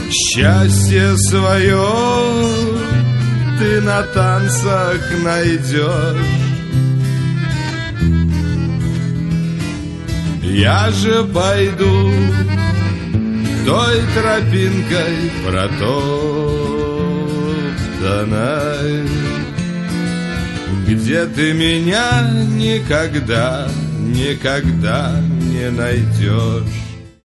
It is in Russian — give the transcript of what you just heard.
Счастье свое ты на танцах найдешь. Я же пойду той тропинкой протоптанной, где ты меня никогда, никогда не найдешь.